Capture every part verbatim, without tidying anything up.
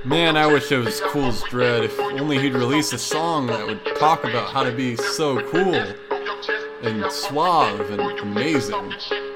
Man, I wish I was as cool as Dredd. If only he'd release a song that would talk about how to be so cool and suave and amazing.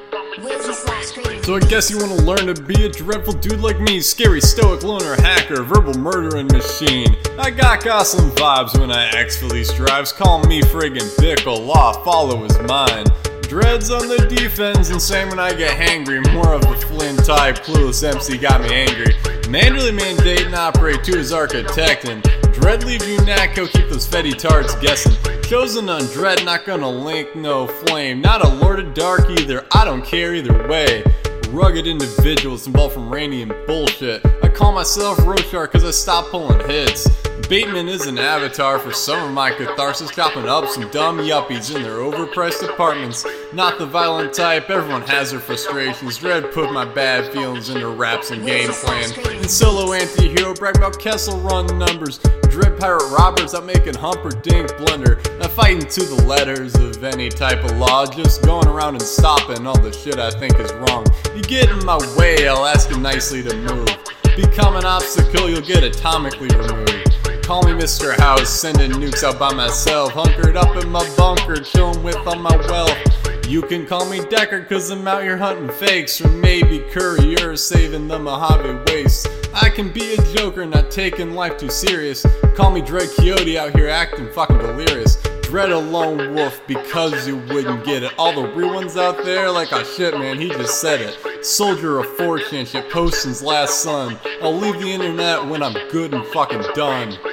So I guess you want to learn to be a dreadful dude like me. Scary, stoic, loner, hacker, verbal murdering machine. I got Gosling vibes when I exfilly strives. Call me friggin' Bickle, law follow is mine. Dreads on the defense, and same when I get hangry. More of the Flynn type, clueless M C got me angry. Manually mandate and operate to his architect, and Dread leave you Nacko, keep those fetty tards guessing. Chosen on Dread, not gonna link, no flame. Not a Lord of Dark either, I don't care either way. Rugged individuals involved from rainy and bullshit. I call myself Roshar cause I stopped pulling hits. Bateman is an avatar for some of my catharsis, chopping up some dumb yuppies in their overpriced apartments. Not the violent type, everyone has their frustrations. Dread put my bad feelings into raps and game plan. And solo anti-hero brag about Kessel run numbers. Dread pirate robbers out making Humperdinck blunder. Not fighting to the letters of any type of law, just going around and stopping all the shit I think is wrong. You get in my way, I'll ask you nicely to move. Become an obstacle, you'll get atomically removed. Call me Mister House, sending nukes out by myself. Hunkered up in my bunker, chilling with all my wealth. You can call me Decker cause I'm out here hunting fakes. Or maybe Courier, saving the Mojave Waste. I can be a joker, not taking life too serious. Call me Dread Coyote, out here acting fucking delirious. Dread a lone wolf because you wouldn't get it. All the real ones out there like, oh shit man, he just said it. Soldier of fortune, shit posting's last son. I'll leave the internet when I'm good and fucking done.